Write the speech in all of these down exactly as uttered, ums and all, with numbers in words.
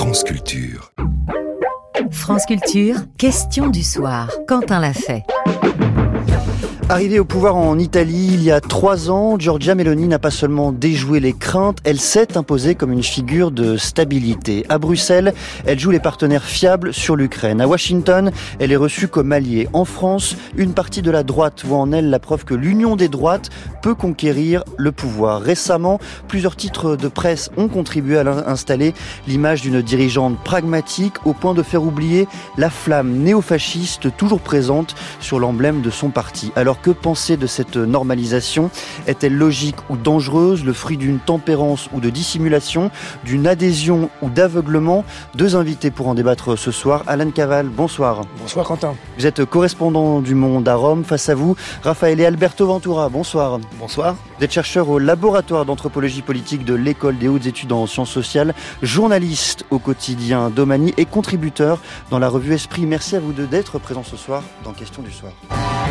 France Culture. France Culture, question du soir. Quentin l'a fait. Arrivée au pouvoir en Italie il y a trois ans, Giorgia Meloni n'a pas seulement déjoué les craintes, elle s'est imposée comme une figure de stabilité. À Bruxelles, elle joue les partenaires fiables sur l'Ukraine. À Washington, elle est reçue comme alliée. En France, une partie de la droite voit en elle la preuve que l'union des droites peut conquérir le pouvoir. Récemment, plusieurs titres de presse ont contribué à installer l'image d'une dirigeante pragmatique au point de faire oublier la flamme néofasciste toujours présente sur l'emblème de son parti. Alors que penser de cette normalisation ? Est-elle logique ou dangereuse, le fruit d'une tempérance ou de dissimulation, d'une adhésion ou d'aveuglement ? Deux invités pour en débattre ce soir. Alan Caval, bonsoir. Bonsoir Quentin. Vous êtes correspondant du Monde à Rome. Face à vous, Raffaele Alberto Ventura, bonsoir. Bonsoir. Vous êtes chercheur au laboratoire d'anthropologie politique de l'École des hautes études en sciences sociales, journaliste au quotidien Domani et contributeur dans la revue Esprit. Merci à vous deux d'être présents ce soir dans Question du soir.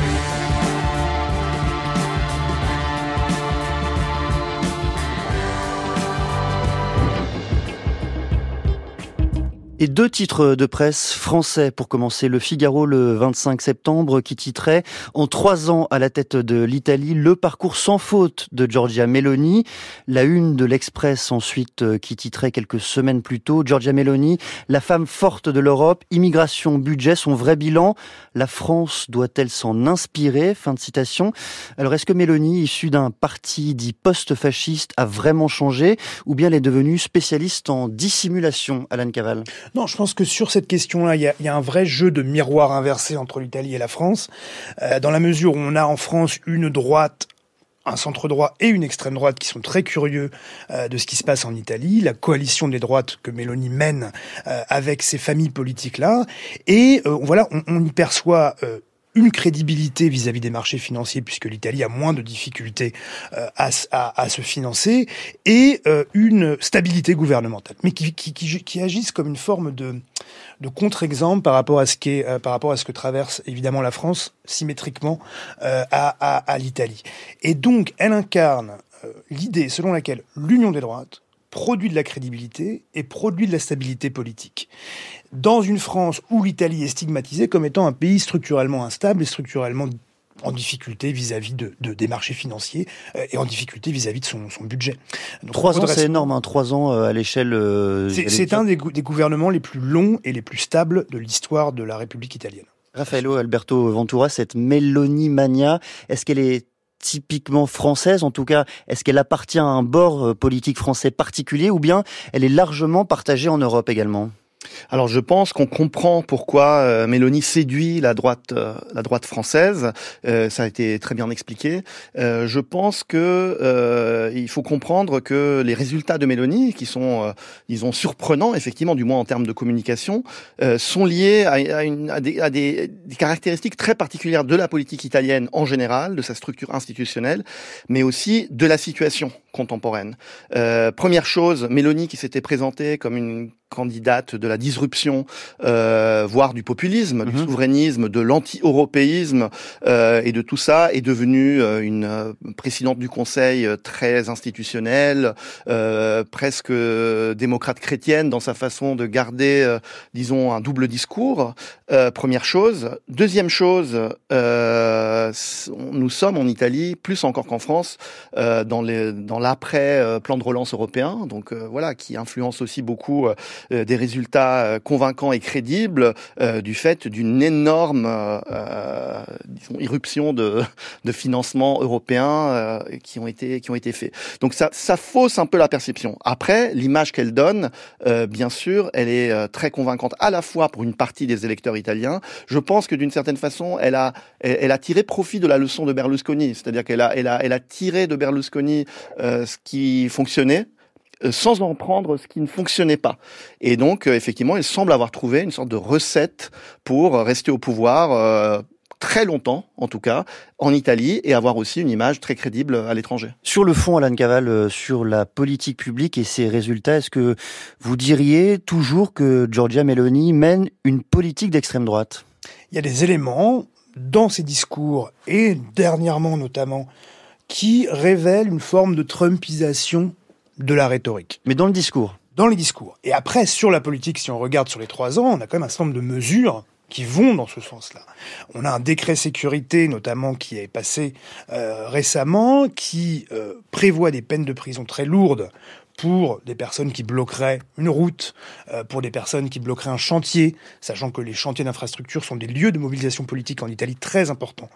Et deux titres de presse français pour commencer. Le Figaro le vingt-cinq septembre qui titrait « En trois ans à la tête de l'Italie, le parcours sans faute de Giorgia Meloni ». La une de l'Express ensuite qui titrait quelques semaines plus tôt « Giorgia Meloni, la femme forte de l'Europe, immigration, budget, son vrai bilan. La France doit-elle s'en inspirer ?» Fin de citation. Alors est-ce que Meloni, issue d'un parti dit post-fasciste, a vraiment changé ou bien elle est devenue spécialiste en dissimulation, Alan Caval ? Non, je pense que sur cette question-là, il y a, il y a un vrai jeu de miroir inversé entre l'Italie et la France, euh, dans la mesure où on a en France une droite, un centre-droit et une extrême droite qui sont très curieux euh, de ce qui se passe en Italie, la coalition des droites que Meloni mène euh, avec ces familles politiques-là, et euh, voilà, on, on y perçoit euh, une crédibilité vis-à-vis des marchés financiers, puisque l'Italie a moins de difficultés euh, à, à, à se financer, et euh, une stabilité gouvernementale, mais qui, qui, qui, qui agissent comme une forme de, de contre-exemple par rapport à ce qui est, euh, par rapport à ce que traverse évidemment la France symétriquement euh, à, à, à l'Italie. Et donc, elle incarne euh, l'idée selon laquelle l'union des droites produit de la crédibilité et produit de la stabilité politique. Dans une France où l'Italie est stigmatisée comme étant un pays structurellement instable et structurellement en difficulté vis-à-vis de, de, des marchés financiers euh, et en difficulté vis-à-vis de son, son budget. Donc, trois ans, redresse... c'est énorme, hein, trois ans euh, à l'échelle... Euh, c'est c'est un des, des gouvernements les plus longs et les plus stables de l'histoire de la République italienne. Raffaello Alberto Ventura, cette Meloni mania, est-ce qu'elle est typiquement française, en tout cas, est-ce qu'elle appartient à un bord politique français particulier ou bien elle est largement partagée en Europe également ? Alors je pense qu'on comprend pourquoi euh, Meloni séduit la droite, euh, la droite française. Euh, ça a été très bien expliqué. Euh, je pense que euh, il faut comprendre que les résultats de Meloni, qui sont, euh, disons, surprenants, effectivement, du moins en termes de communication, euh, sont liés à, à, une, à, des, à des, des caractéristiques très particulières de la politique italienne en général, de sa structure institutionnelle, mais aussi de la situation contemporaine. Euh, première chose, Meloni qui s'était présentée comme une candidate de la disruption, euh, voire du populisme, mmh. du souverainisme, de l'anti-européisme euh, et de tout ça, est devenue euh, une euh, présidente du Conseil euh, très institutionnelle, euh, presque euh, démocrate chrétienne dans sa façon de garder, euh, disons, un double discours. Euh, première chose. Deuxième chose, euh, nous sommes en Italie, plus encore qu'en France, euh, dans, les, dans l'après euh, plan de relance européen, donc euh, voilà, qui influence aussi beaucoup euh, des résultats convaincants et crédibles euh, du fait d'une énorme euh, disons, irruption de, de financements européens euh, qui ont été qui ont été faits. Donc ça, ça fausse un peu la perception. Après, l'image qu'elle donne, euh, bien sûr, elle est euh, très convaincante à la fois pour une partie des électeurs italiens. Je pense que d'une certaine façon, elle a elle, elle a tiré profit de la leçon de Berlusconi, c'est-à-dire qu'elle a elle a elle a tiré de Berlusconi euh, ce qui fonctionnait, sans en prendre ce qui ne fonctionnait pas. Et donc, euh, effectivement, il semble avoir trouvé une sorte de recette pour rester au pouvoir euh, très longtemps, en tout cas, en Italie, et avoir aussi une image très crédible à l'étranger. Sur le fond, Alan Caval, euh, sur la politique publique et ses résultats, est-ce que vous diriez toujours que Giorgia Meloni mène une politique d'extrême droite ? Il y a des éléments dans ses discours, et dernièrement notamment, qui révèlent une forme de trumpisation de la rhétorique. Mais dans le discours ? dans les discours. Et après, sur la politique, si on regarde sur les trois ans, on a quand même un certain nombre de mesures qui vont dans ce sens-là. On a un décret sécurité, notamment, qui est passé euh, récemment, qui euh, prévoit des peines de prison très lourdes pour des personnes qui bloqueraient une route, euh, pour des personnes qui bloqueraient un chantier, sachant que les chantiers d'infrastructure sont des lieux de mobilisation politique en Italie très importants,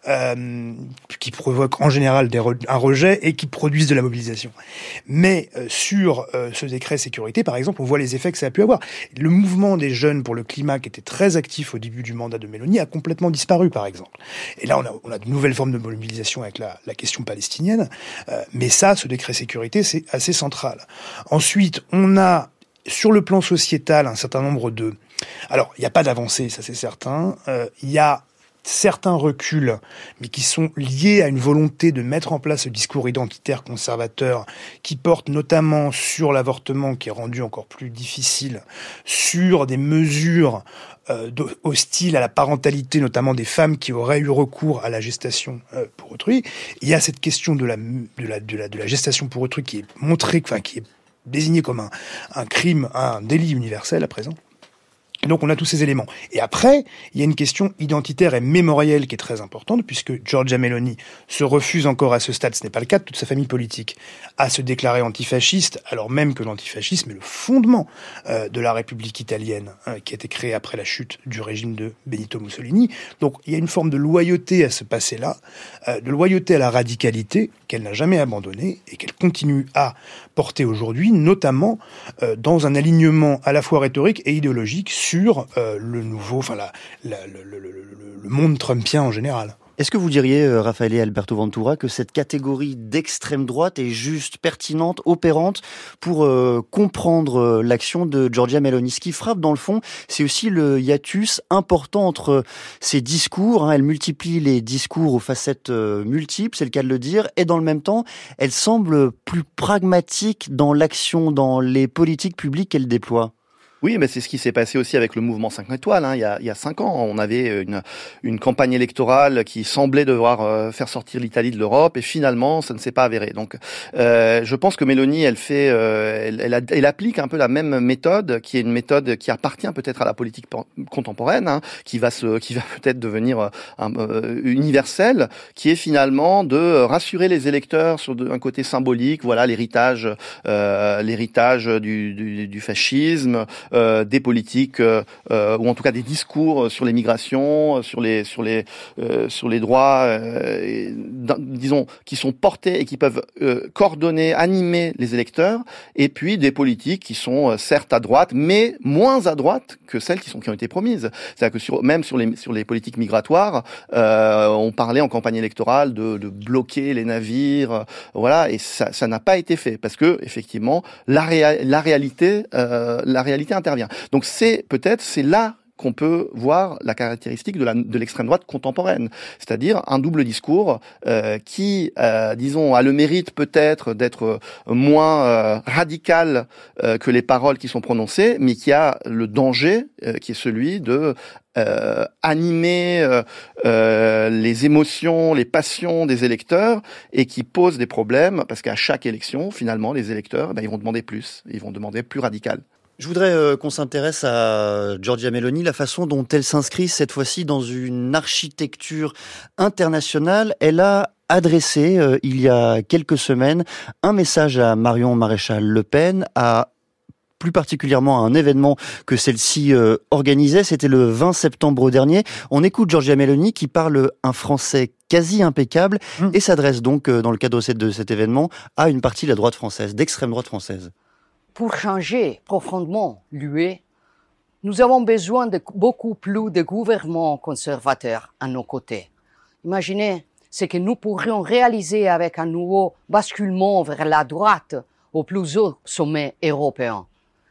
euh, qui provoquent en général des re- un rejet et qui produisent de la mobilisation. Mais euh, sur euh, ce décret sécurité, par exemple, on voit les effets que ça a pu avoir. Le mouvement des jeunes pour le climat, qui était très actif au début du mandat de Meloni, a complètement disparu, par exemple. Et là, on a, on a de nouvelles formes de mobilisation avec la, la question palestinienne, euh, mais ça, ce décret sécurité, c'est assez central. Ensuite, on a, sur le plan sociétal, un certain nombre de... Alors, il n'y a pas d'avancée, ça c'est certain. Euh, il y a certains reculs, mais qui sont liés à une volonté de mettre en place ce discours identitaire conservateur qui porte notamment sur l'avortement, qui est rendu encore plus difficile, sur des mesures euh, hostiles à la parentalité, notamment des femmes qui auraient eu recours à la gestation euh, pour autrui. Il y a cette question de la, de la, de la, de la gestation pour autrui qui est montrée, enfin qui est désignée comme un, un crime, un délit universel à présent. Donc on a tous ces éléments. Et après, il y a une question identitaire et mémorielle qui est très importante, puisque Giorgia Meloni se refuse encore à ce stade, ce n'est pas le cas de toute sa famille politique, à se déclarer antifasciste, alors même que l'antifascisme est le fondement euh, de la République italienne, hein, qui a été créée après la chute du régime de Benito Mussolini. Donc il y a une forme de loyauté à ce passé-là, euh, de loyauté à la radicalité qu'elle n'a jamais abandonnée et qu'elle continue à porter aujourd'hui, notamment euh, dans un alignement à la fois rhétorique et idéologique sur euh, le nouveau, enfin la, la, le, le, le, le monde trumpien en général. Est-ce que vous diriez, euh, Raffaele Alberto Ventura, que cette catégorie d'extrême droite est juste, pertinente, opérante pour euh, comprendre euh, l'action de Giorgia Meloni? Ce qui frappe dans le fond, c'est aussi le hiatus important entre ses discours. Hein, elle multiplie les discours aux facettes euh, multiples, c'est le cas de le dire, et dans le même temps, elle semble plus pragmatique dans l'action, dans les politiques publiques qu'elle déploie. Oui, mais c'est ce qui s'est passé aussi avec le mouvement cinq étoiles. Hein. Il y a, il y a cinq ans, on avait une, une campagne électorale qui semblait devoir euh, faire sortir l'Italie de l'Europe, et finalement, ça ne s'est pas avéré. Donc, euh, je pense que Meloni, elle fait, euh, elle, elle, a, elle applique un peu la même méthode, qui est une méthode qui appartient peut-être à la politique contemporaine, hein, qui va se, qui va peut-être devenir un, euh, universelle, qui est finalement de rassurer les électeurs sur de, un côté symbolique. Voilà, l'héritage, euh, l'héritage du, du, du fascisme. Euh, des politiques euh, euh, ou en tout cas des discours sur les migrations, sur les sur les euh, sur les droits, euh, et, disons, qui sont portés et qui peuvent euh, coordonner, animer les électeurs, et puis des politiques qui sont euh, certes à droite, mais moins à droite que celles qui sont qui ont été promises. C'est-à-dire que sur, même sur les sur les politiques migratoires, euh, on parlait en campagne électorale de, de bloquer les navires, euh, voilà, et ça ça n'a pas été fait parce que effectivement la réa- la réalité euh, la réalité intervient. Donc c'est peut-être c'est là qu'on peut voir la caractéristique de, la, de l'extrême droite contemporaine, c'est-à-dire un double discours euh, qui, euh, disons, a le mérite peut-être d'être moins euh, radical euh, que les paroles qui sont prononcées, mais qui a le danger euh, qui est celui de euh, animer euh, euh, les émotions, les passions des électeurs, et qui pose des problèmes parce qu'à chaque élection, finalement, les électeurs, ben, ils vont demander plus, ils vont demander plus radical. Je voudrais euh, qu'on s'intéresse à Giorgia Meloni, la façon dont elle s'inscrit cette fois-ci dans une architecture internationale. Elle a adressé, euh, il y a quelques semaines, un message à Marion Maréchal Le Pen, à plus particulièrement à un événement que celle-ci euh, organisait. C'était le vingt septembre dernier. On écoute Giorgia Meloni qui parle un français quasi impeccable mmh. et s'adresse donc, euh, dans le cadre de cet événement, à une partie de la droite française, d'extrême droite française. Pour changer profondément l'U E, nous avons besoin de beaucoup plus de gouvernements conservateurs à nos côtés. Imaginez ce que nous pourrions réaliser avec un nouveau basculement vers la droite au plus haut sommet européen.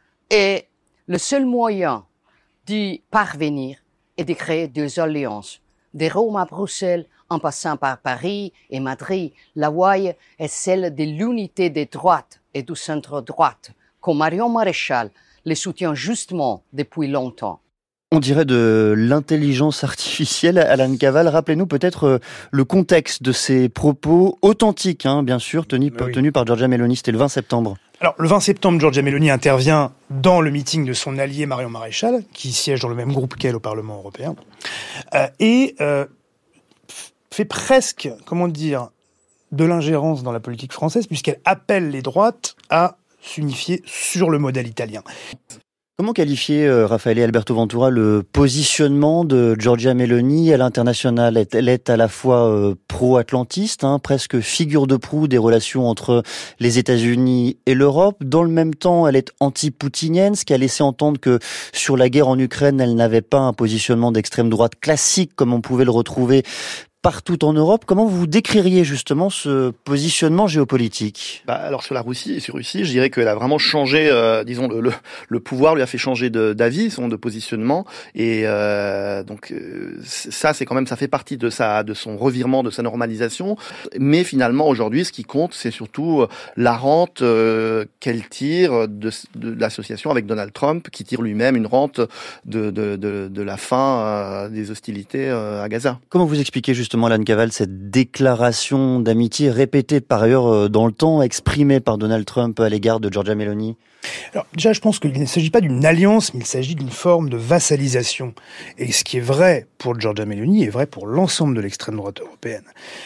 Et le seul moyen d'y parvenir est de créer des alliances. De Rome à Bruxelles, en passant par Paris et Madrid, la voie est celle de l'unité des droites et du centre-droite, que Marion Maréchal les soutient justement depuis longtemps. On dirait de l'intelligence artificielle. Alan Caval, rappelez-nous peut-être le contexte de ces propos authentiques, hein, bien sûr, tenus, oui. tenus par Giorgia Meloni, c'était le vingt septembre. Alors, le vingt septembre, Giorgia Meloni intervient dans le meeting de son allié Marion Maréchal, qui siège dans le même groupe qu'elle au Parlement européen, euh, et euh, fait presque, comment dire, de l'ingérence dans la politique française, puisqu'elle appelle les droites à s'unifier sur le modèle italien. Comment qualifier, euh, Raffaele Alberto Ventura, le positionnement de Giorgia Meloni à l'international ? Elle est à la fois euh, pro-atlantiste, hein, presque figure de proue des relations entre les États-Unis et l'Europe. Dans le même temps, elle est anti-poutinienne, ce qui a laissé entendre que sur la guerre en Ukraine, elle n'avait pas un positionnement d'extrême droite classique comme on pouvait le retrouver partout en Europe. Comment vous décririez justement ce positionnement géopolitique ? Bah, alors sur la Russie, sur Russie, je dirais qu'elle a vraiment changé, euh, disons le, le le pouvoir lui a fait changer de, d'avis, son de positionnement, et euh, donc euh, ça c'est quand même ça fait partie de sa de son revirement, de sa normalisation. Mais finalement aujourd'hui, ce qui compte, c'est surtout la rente euh, qu'elle tire de, de l'association avec Donald Trump, qui tire lui-même une rente de de de, de la fin euh, des hostilités euh, à Gaza. Comment vous expliquez justement Justement, Alan Cavale, cette déclaration d'amitié répétée par ailleurs dans le temps, exprimée par Donald Trump à l'égard de Giorgia Meloni ? Alors déjà, je pense qu'il ne s'agit pas d'une alliance, mais il s'agit d'une forme de vassalisation. Et ce qui est vrai pour Giorgia Meloni est vrai pour l'ensemble de l'extrême droite européenne.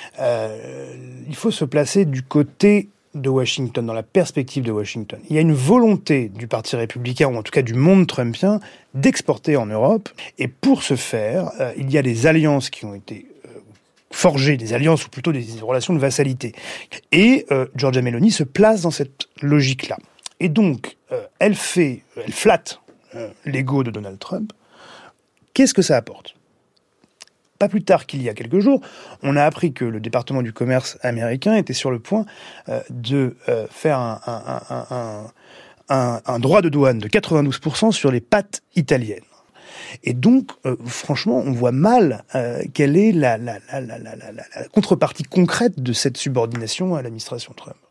Euh, il faut se placer du côté de Washington, dans la perspective de Washington. Il y a une volonté du Parti républicain, ou en tout cas du monde trumpien, d'exporter en Europe. Et pour ce faire, euh, il y a des alliances qui ont été forger des alliances, ou plutôt des relations de vassalité. Et euh, Giorgia Meloni se place dans cette logique-là. Et donc, euh, elle fait, elle flatte euh, l'ego de Donald Trump. Qu'est-ce que ça apporte ? Pas plus tard qu'il y a quelques jours, on a appris que le département du commerce américain était sur le point euh, de euh, faire un, un, un, un, un, un droit de douane de quatre-vingt-douze pour cent sur les pâtes italiennes. Et donc, euh, franchement, on voit mal euh, quelle est la, la, la, la, la, la, la contrepartie concrète de cette subordination à l'administration Trump.